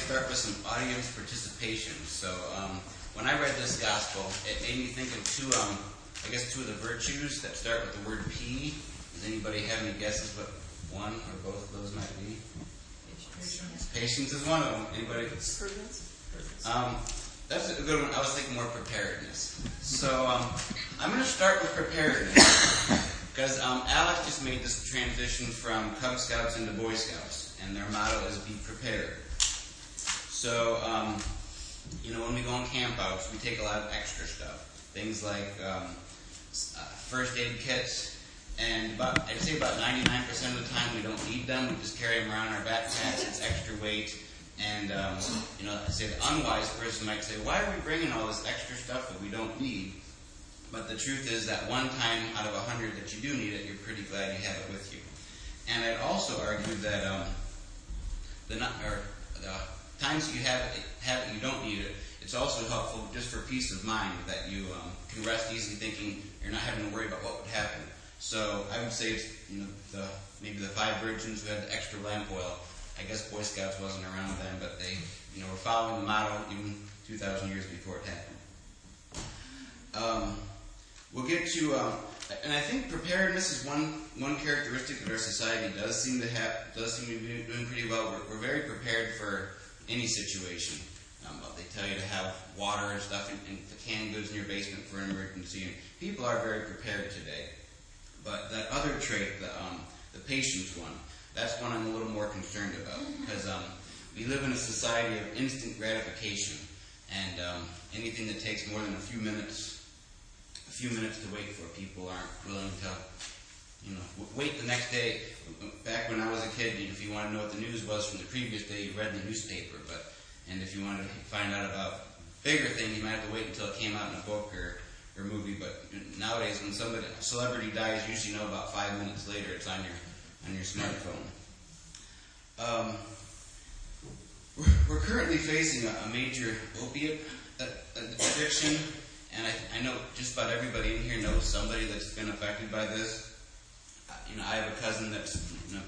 start with some audience participation. So when I read this gospel, it made me think of two of the virtues that start with the word P. Does anybody have any guesses what one or both of those might be? Patience is one of them. Anybody? Prudence. That's a good one. I was thinking more preparedness. So I'm going to start with preparedness because Alex just made this transition from Cub Scouts into Boy Scouts, and their motto is "Be prepared." So when we go on campouts, we take a lot of extra stuff, things like first aid kits, and I'd say about 99% of the time we don't need them. We just carry them around in our backpacks. It's extra weight. And, I'd say the unwise person might say, why are we bringing all this extra stuff that we don't need? But the truth is that one time out of 100 that you do need it, you're pretty glad you have it with you. And I'd also argue that the times that you have it, you don't need it, it's also helpful just for peace of mind that you can rest easy thinking you're not having to worry about what would happen. So I would say it's, maybe the 5 virgins who had the extra lamp oil. I guess Boy Scouts wasn't around then, but they, were following the model even 2,000 years before it happened. We'll get to, and I think preparedness is one characteristic that our society does seem to be doing pretty well. We're very prepared for any situation. They tell you to have water and stuff and the canned goods in your basement for an emergency. And people are very prepared today. But that other trait, the patience one, that's one I'm a little more concerned about because we live in a society of instant gratification, and anything that takes more than a few minutes to wait for, people aren't willing to, wait the next day. Back when I was a kid, if you wanted to know what the news was from the previous day, you read the newspaper. And if you wanted to find out about bigger things, you might have to wait until it came out in a book or movie. But nowadays, when a celebrity dies, you usually know about 5 minutes later. It's on your smartphone. We're currently facing a major opiate addiction, and I know just about everybody in here knows somebody that's been affected by this. I have a cousin that's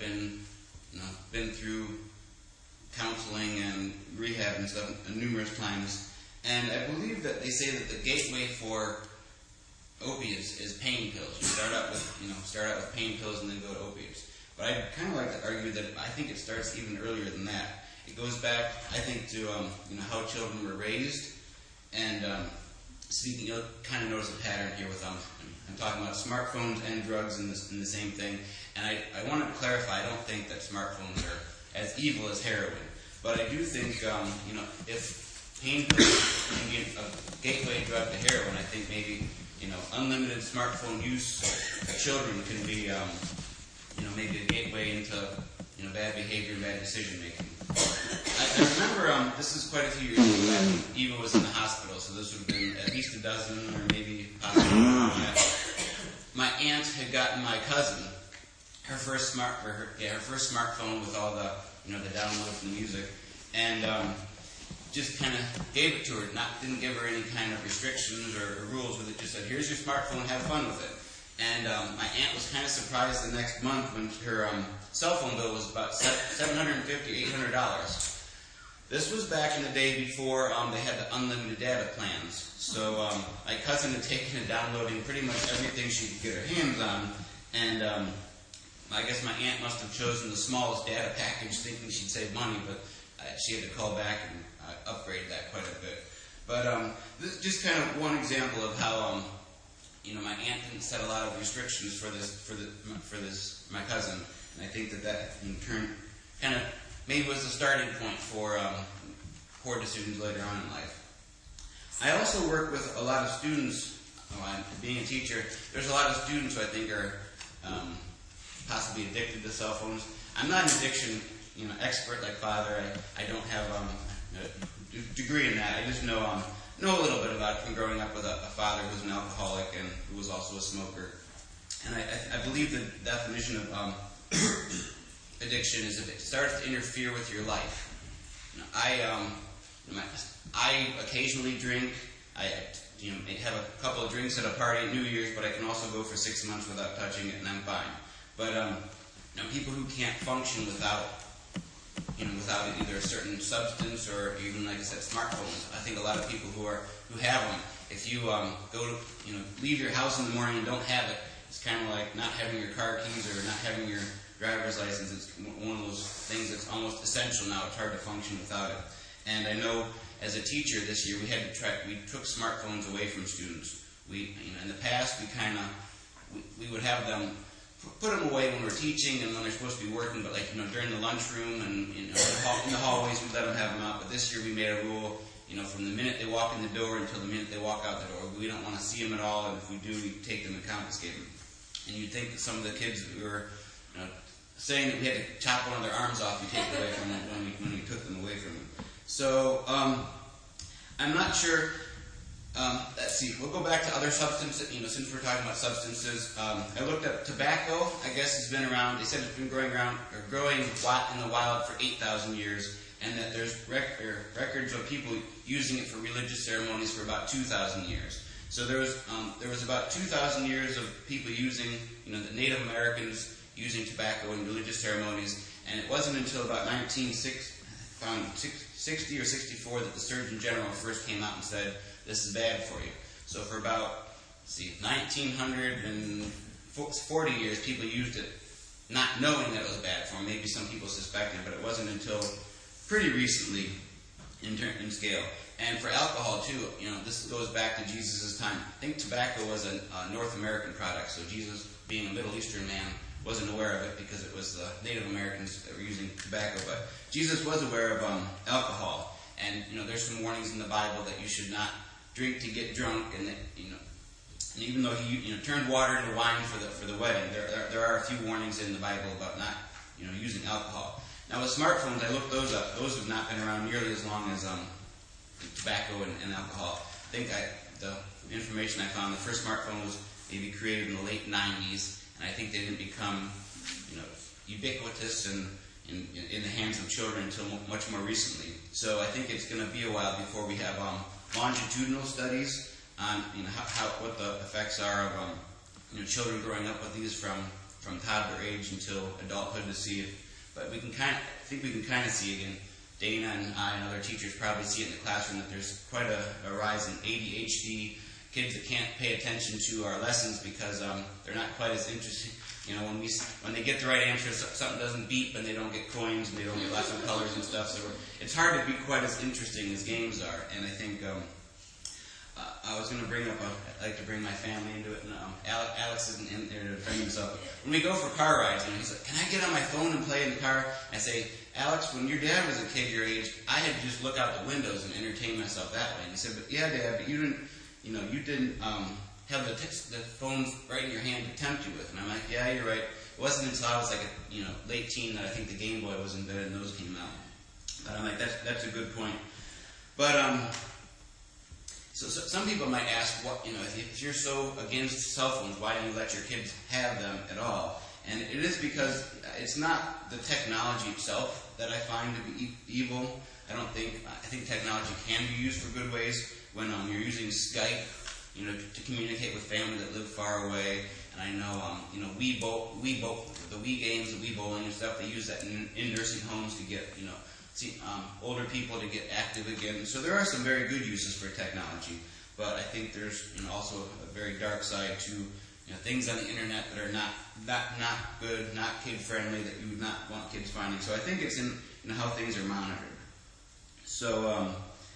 been through counseling and rehab and stuff numerous times, and I believe that they say that the gateway for opiates is pain pills. You start out with pain pills and then go to opiates. But I'd kind of like to argue that I think it starts even earlier than that. It goes back, I think, to how children were raised. And speaking, you'll kind of notice a pattern here with I'm talking about smartphones and drugs in the same thing. And I want to clarify, I don't think that smartphones are as evil as heroin. But I do think, if pain pills can be a gateway drug to heroin, I think maybe unlimited smartphone use of children can be maybe a gateway into bad behavior and bad decision making. I remember this is quite a few years ago. I think Eva was in the hospital, so this would have been at least a dozen or maybe possibly more than that. My aunt had gotten my cousin her first smartphone with all the the downloads and the music, and just kind of gave it to her. Didn't give her any kind of restrictions or rules with it. Just said, "Here's your smartphone. Have fun with it." And my aunt was kind of surprised the next month when her cell phone bill was about $750, $800. This was back in the day before they had the unlimited data plans. So my cousin had taken and downloading pretty much everything she could get her hands on, and I guess my aunt must have chosen the smallest data package thinking she'd save money, but she had to call back and upgrade that quite a bit. But this is just kind of one example of how my aunt didn't set a lot of restrictions for my cousin, and I think that in turn kind of maybe was the starting point for poor decisions later on in life. I also work with a lot of students. Being a teacher, there's a lot of students who I think are possibly addicted to cell phones. I'm not an addiction expert like Father. I don't have a degree in that. I just know a little bit about it from growing up with a father who was an alcoholic and who was also a smoker. And I believe the definition of addiction is if it starts to interfere with your life. I occasionally drink. I may have a couple of drinks at a party at New Year's, but I can also go for 6 months without touching it, and I'm fine. But people who can't function without without either a certain substance or even, like I said, smartphones. I think a lot of people who have them, if you leave your house in the morning and don't have it, it's kind of like not having your car keys or not having your driver's license. It's one of those things that's almost essential now. It's hard to function without it. And I know as a teacher this year, we took smartphones away from students. In the past, we would have them put them away when we're teaching and when they're supposed to be working, but during the lunchroom and in the hallways, we let them have them out. But this year we made a rule, from the minute they walk in the door until the minute they walk out the door. We don't want to see them at all, and if we do, we take them and confiscate them. And you'd think that some of the kids that we were saying that we had to chop one of their arms off, we take it away from them when we took them away from them. So I'm not sure. Let's see. We'll go back to other substances. Since we're talking about substances, I looked up tobacco. I guess it's been around. They said it's been growing in the wild for 8,000 years, and that there's records of people using it for religious ceremonies for about 2,000 years. So there was about 2,000 years of people using, the Native Americans using tobacco in religious ceremonies, and it wasn't until about 1960 or 64 that the Surgeon General first came out and said, this is bad for you. So for about, 1940 years, people used it not knowing that it was bad for them. Maybe some people suspected, but it wasn't until pretty recently in scale. And for alcohol, too, this goes back to Jesus' time. I think tobacco was a North American product, so Jesus, being a Middle Eastern man, wasn't aware of it because it was the Native Americans that were using tobacco. But Jesus was aware of alcohol. And, there's some warnings in the Bible that you should not drink to get drunk, and that, and even though he turned water into wine for the wedding, there are a few warnings in the Bible about not using alcohol. Now with smartphones, I looked those up. Those have not been around nearly as long as tobacco and alcohol. I think the information I found, the first smartphone was maybe created in the late 90s, and I think they didn't become ubiquitous and in the hands of children until much more recently. So I think it's going to be a while before we have longitudinal studies on what the effects are of children growing up with these from toddler age until adulthood to see it. But I think we can kind of see again. Dana and I and other teachers probably see it in the classroom that there's quite a rise in ADHD, kids that can't pay attention to our lessons because they're not quite as interested. When they get the right answer, something doesn't beep and they don't get coins and they don't get lots of colors and stuff. So it's hard to be quite as interesting as games are. And I think I was going to bring up, I'd like to bring my family into it. And Alex isn't in there to defend himself. When we go for car rides, he's like, "Can I get on my phone and play in the car?" I say, "Alex, when your dad was a kid your age, I had to just look out the windows and entertain myself that way." And he said, "But yeah, Dad, but you didn't have the phone right in your hand to tempt you with." And I'm like, "Yeah, you're right." It wasn't until I was like late teen that I think the Game Boy was invented and those came out. But I'm like, that's a good point. But so some people might ask, what if you're so against cell phones, why don't you let your kids have them at all? And it is because it's not the technology itself that I find to be evil. I think technology can be used for good ways when you're using Skype, to communicate with family that live far away. And I know, the Wii games, the Wii bowling and stuff, they use that in nursing homes to get, older people to get active again. So there are some very good uses for technology, but I think there's also a very dark side to things on the internet that are not good, not kid friendly, that you would not want kids finding. So I think it's in how things are monitored. So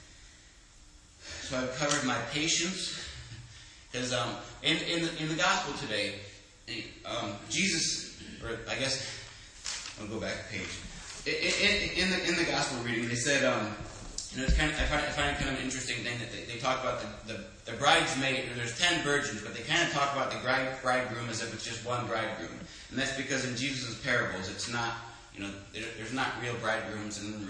I've covered my patience. Because in the gospel today, Jesus, or I guess I'll go back a page. In the gospel reading, they said, it's I find it kind of an interesting thing that they talk about the bridesmaid. There's 10 virgins, but they kind of talk about the bridegroom as if it's just one bridegroom, and that's because in Jesus' parables, it's not there's not real bridegrooms and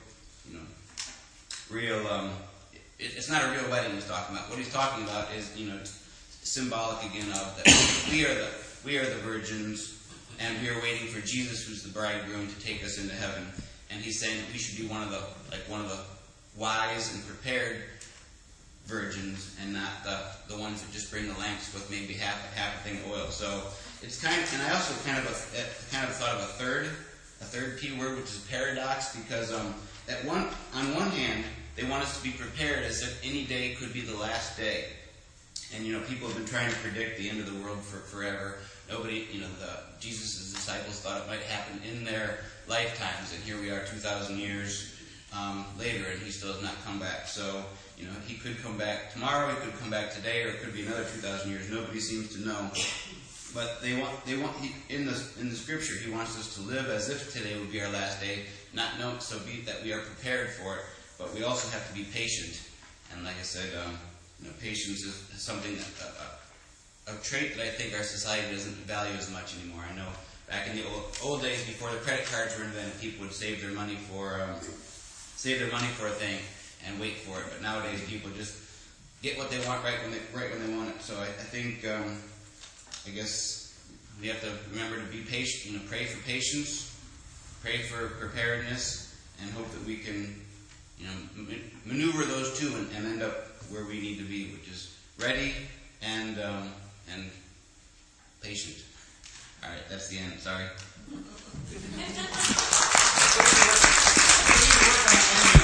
it's not a real wedding he's talking about. What he's talking about is, symbolic again of that we are the virgins, and we are waiting for Jesus, who's the bridegroom, to take us into heaven. And he's saying that we should be one of the wise and prepared virgins, and not the ones that just bring the lamps with maybe half a thing of oil. So it's and I also kind of thought of a third a third P word, which is paradox, because on one hand, they want us to be prepared as if any day could be the last day. And, people have been trying to predict the end of the world for forever. Nobody, Jesus' disciples thought it might happen in their lifetimes, and here we are 2,000 years later, and he still has not come back. So, he could come back tomorrow, he could come back today, or it could be another 2,000 years. Nobody seems to know. But in the scripture, he wants us to live as if today would be our last day, not know so be that we are prepared for it, but we also have to be patient. And like I said, patience is something, a trait that I think our society doesn't value as much anymore. I know back in the old days, before the credit cards were invented, people would save their money for a thing and wait for it. But nowadays, people just get what they want right when they want it. So I think, I guess we have to remember to be patient. Pray for patience, pray for preparedness, and hope that we can, maneuver those two and end up where we need to be, which is ready and patient. All right, that's the end. Sorry.